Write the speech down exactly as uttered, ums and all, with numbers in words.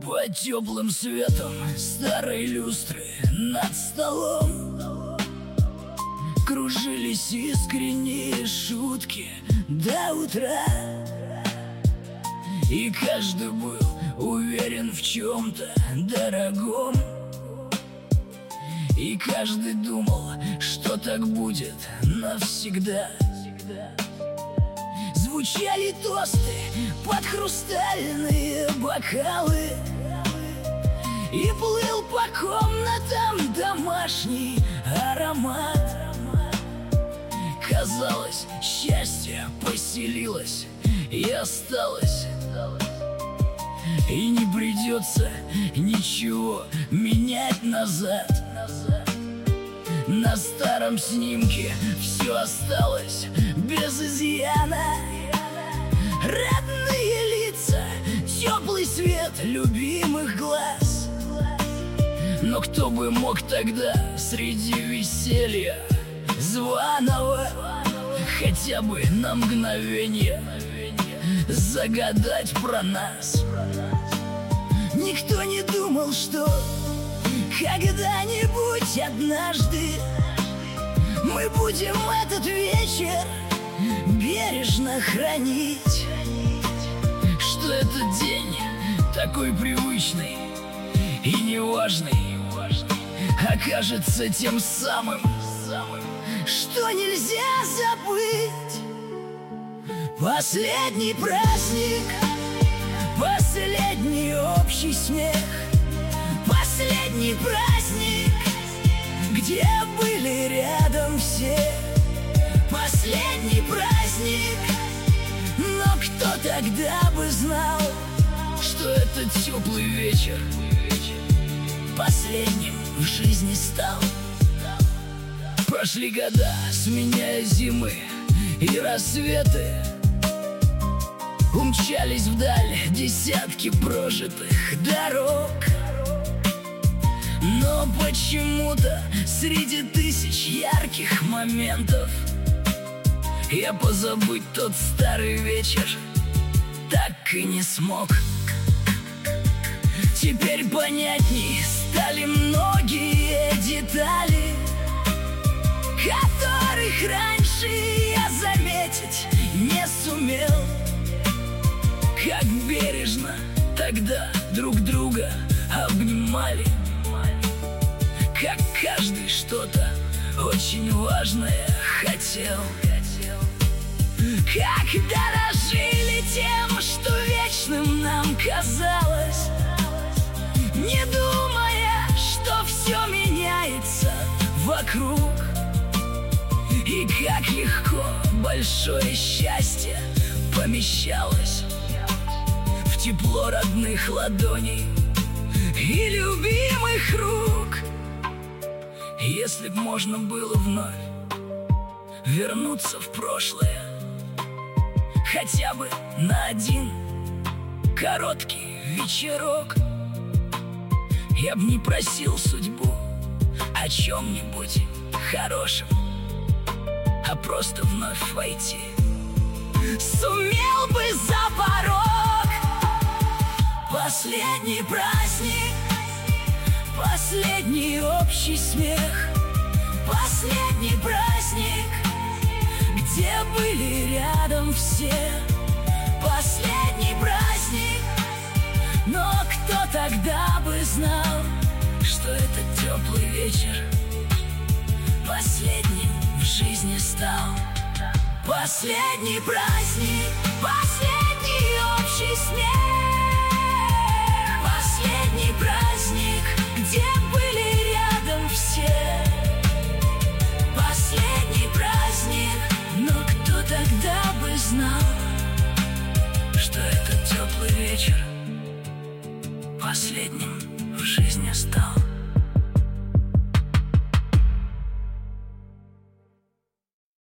Под теплым светом старой люстры над столом кружились искренние шутки до утра. И каждый был уверен в чем-то дорогом, и каждый думал, что так будет навсегда. Звучали тосты под хрустальные бокалы, и плыл по комнатам домашний аромат. Казалось, счастье поселилось и осталось, и не придется ничего менять назад. На старом снимке все осталось без изъяна. Родные лица, теплый свет любимых глаз. Но кто бы мог тогда среди веселья званого хотя бы на мгновение загадать про нас? Никто не думал, что когда-нибудь однажды мы будем этот вечер бережно хранить, что этот день такой привычный и неважный окажется тем самым, что нельзя забыть. Последний праздник, последний общий смех, последний праздник, где были рядом все. Последний праздник, но кто тогда бы знал, что этот теплый вечер последним в жизни стал. Прошли года, сменяя зимы и рассветы, умчались вдаль десятки прожитых дорог. Но почему-то среди тысяч ярких моментов я позабыть тот старый вечер так и не смог. Теперь понятней стали многие детали, которых раньше я заметить не сумел. Как бережно тогда друг друга обнимали, как каждый что-то очень важное хотел, как дорожили тем, что вечным нам казалось, не думая, что все меняется вокруг. И как легко большое счастье помещалось в тепло родных ладоней и любимых рук. Если б можно было вновь вернуться в прошлое, хотя бы на один короткий вечерок, я б не просил судьбу о чем-нибудь хорошем, а просто вновь войти сумел бы за порог. Последний праздник, последний общий смех, последний праздник, где были рядом все. Последний праздник, но кто тогда бы знал, что этот теплый вечер последним в жизни стал. Последний праздник, последний общий смех, последний праздник, где были рядом все. Последний праздник, но кто тогда бы знал, что этот теплый вечер последним